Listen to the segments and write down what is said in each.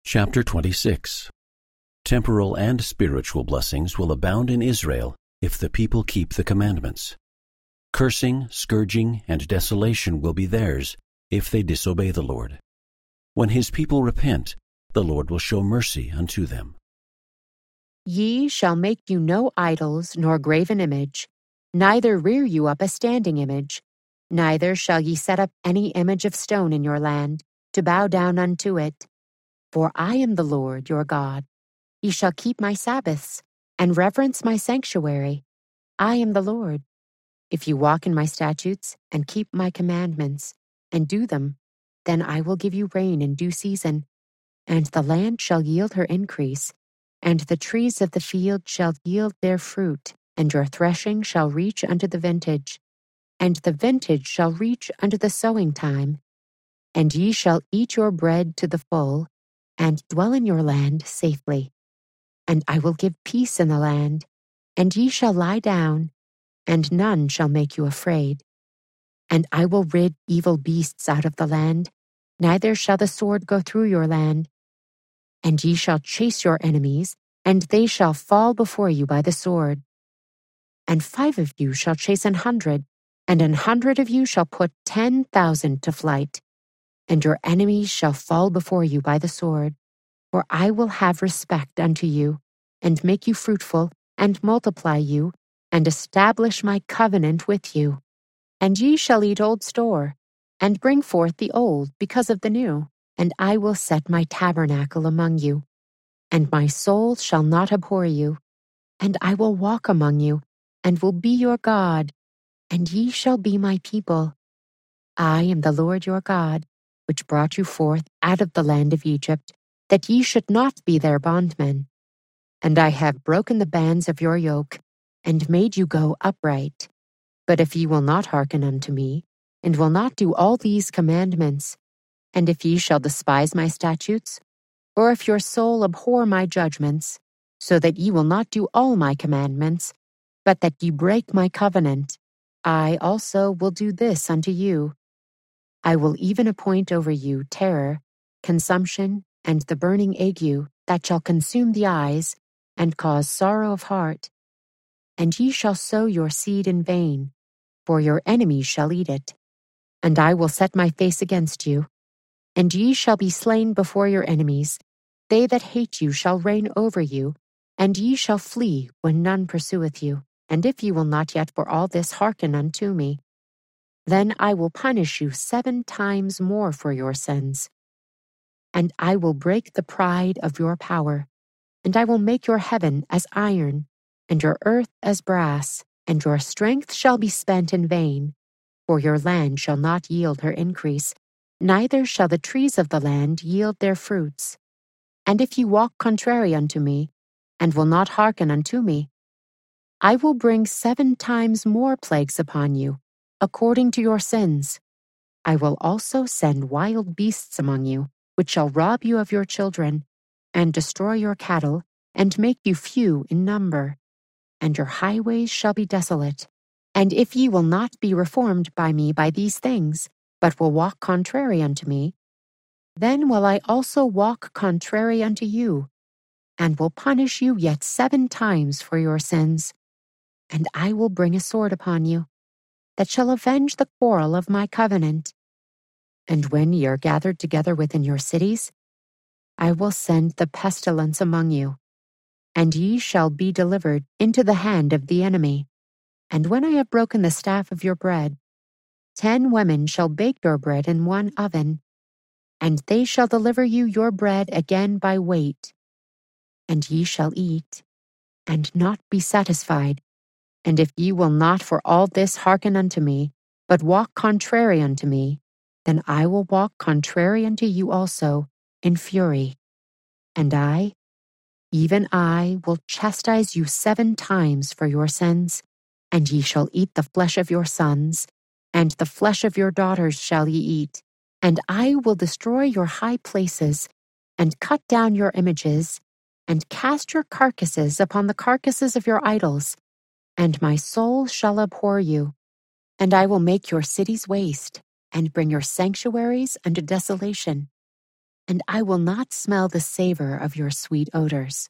Chapter 26. Temporal and spiritual blessings will abound in Israel if the people keep the commandments. Cursing, scourging, and desolation will be theirs if they disobey the Lord. When his people repent, the Lord will show mercy unto them. Ye shall make you no idols nor graven image, neither rear you up a standing image, neither shall ye set up any image of stone in your land, to bow down unto it. For I am the Lord your God. Ye shall keep my Sabbaths, and reverence my sanctuary. I am the Lord. If you walk in my statutes, and keep my commandments, and do them, then I will give you rain in due season, and the land shall yield her increase, and the trees of the field shall yield their fruit, and your threshing shall reach unto the vintage, and the vintage shall reach unto the sowing time. And ye shall eat your bread to the full, and dwell in your land safely. And I will give peace in the land, and ye shall lie down, and none shall make you afraid. And I will rid evil beasts out of the land, neither shall the sword go through your land. And ye shall chase your enemies, and they shall fall before you by the sword. And 5 of you shall chase 100, and 100 of you shall put 10,000 to flight. And your enemies shall fall before you by the sword. For I will have respect unto you, and make you fruitful, and multiply you, and establish my covenant with you. And ye shall eat old store, and bring forth the old because of the new. And I will set my tabernacle among you. And my soul shall not abhor you. And I will walk among you, and will be your God, and ye shall be my people. I am the Lord your God, which brought you forth out of the land of Egypt, that ye should not be their bondmen. And I have broken the bands of your yoke, and made you go upright. But if ye will not hearken unto me, and will not do all these commandments, and if ye shall despise my statutes, or if your soul abhor my judgments, so that ye will not do all my commandments, but that ye break my covenant, I also will do this unto you. I will even appoint over you terror, consumption, and the burning ague that shall consume the eyes, and cause sorrow of heart. And ye shall sow your seed in vain, for your enemies shall eat it. And I will set my face against you, and ye shall be slain before your enemies. They that hate you shall reign over you, and ye shall flee when none pursueth you. And if ye will not yet for all this hearken unto me, then I will punish you 7 times more for your sins. And I will break the pride of your power, and I will make your heaven as iron, and your earth as brass, and your strength shall be spent in vain, for your land shall not yield her increase, neither shall the trees of the land yield their fruits. And if ye walk contrary unto me, and will not hearken unto me, I will bring 7 times more plagues upon you, according to your sins. I will also send wild beasts among you, which shall rob you of your children, and destroy your cattle, and make you few in number. And your highways shall be desolate. And if ye will not be reformed by me by these things, but will walk contrary unto me, then will I also walk contrary unto you, and will punish you yet 7 times for your sins. And I will bring a sword upon you, that shall avenge the quarrel of my covenant. And when ye are gathered together within your cities, I will send the pestilence among you, and ye shall be delivered into the hand of the enemy. And when I have broken the staff of your bread, 10 women shall bake your bread in one oven, and they shall deliver you your bread again by weight. And ye shall eat, and not be satisfied. And if ye will not for all this hearken unto me, but walk contrary unto me, then I will walk contrary unto you also in fury. And I, even I, will chastise you 7 times for your sins, and ye shall eat the flesh of your sons, and the flesh of your daughters shall ye eat. And I will destroy your high places, and cut down your images, and cast your carcasses upon the carcasses of your idols, and my soul shall abhor you. And I will make your cities waste, and bring your sanctuaries unto desolation. and I will not smell the savor of your sweet odors.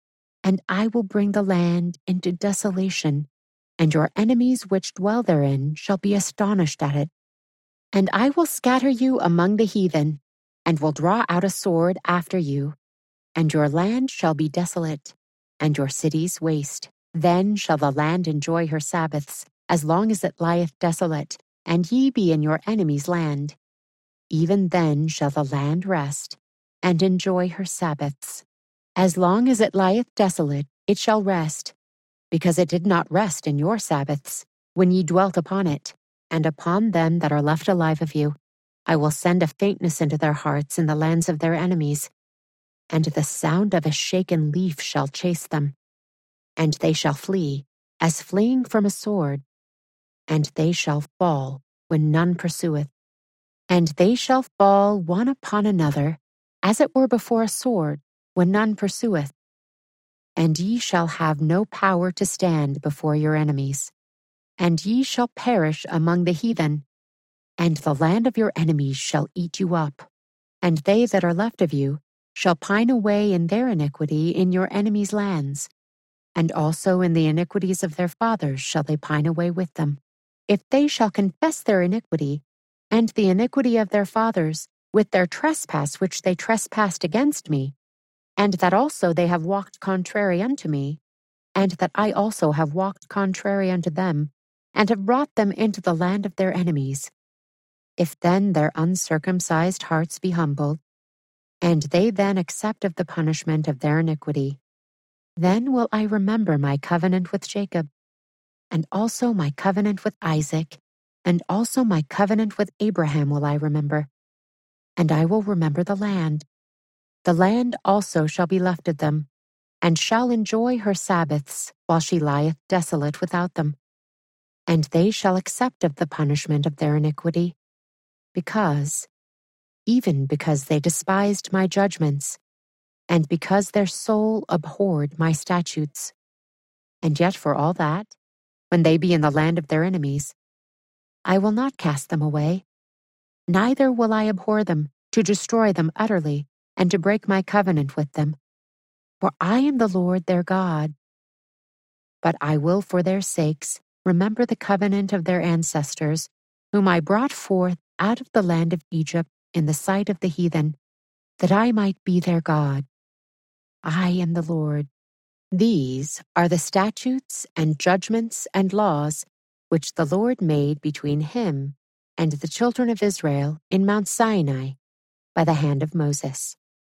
And I will bring the land into desolation, and your enemies which dwell therein shall be astonished at it. And I will scatter you among the heathen, and will draw out a sword after you, and your land shall be desolate, and your cities waste. Then shall the land enjoy her Sabbaths, as long as it lieth desolate, and ye be in your enemy's land. Even then shall the land rest, and enjoy her Sabbaths. As long as it lieth desolate, it shall rest, because it did not rest in your Sabbaths, when ye dwelt upon it. And upon them that are left alive of you, I will send a faintness into their hearts in the lands of their enemies, and the sound of a shaken leaf shall chase them. And they shall flee, as fleeing from a sword, and they shall fall when none pursueth. And they shall fall one upon another, as it were before a sword, when none pursueth. And ye shall have no power to stand before your enemies. And ye shall perish among the heathen, and the land of your enemies shall eat you up. And they that are left of you shall pine away in their iniquity in your enemies' lands, and also in the iniquities of their fathers shall they pine away with them. If they shall confess their iniquity, and the iniquity of their fathers, with their trespass which they trespassed against me, and that also they have walked contrary unto me, and that I also have walked contrary unto them, and have brought them into the land of their enemies. If then their uncircumcised hearts be humbled, and they then accept of the punishment of their iniquity, then will I remember my covenant with Jacob, and also my covenant with Isaac, and also my covenant with Abraham will I remember. And I will remember the land. The land also shall be left of them, and shall enjoy her Sabbaths, while she lieth desolate without them. And they shall accept of the punishment of their iniquity, even because they despised my judgments, and because their soul abhorred my statutes. And yet for all that, when they be in the land of their enemies, I will not cast them away, neither will I abhor them, to destroy them utterly, and to break my covenant with them. For I am the Lord their God. But I will for their sakes remember the covenant of their ancestors, whom I brought forth out of the land of Egypt in the sight of the heathen, that I might be their God. I am the Lord. These are the statutes and judgments and laws which the Lord made between him and the children of Israel in Mount Sinai by the hand of Moses.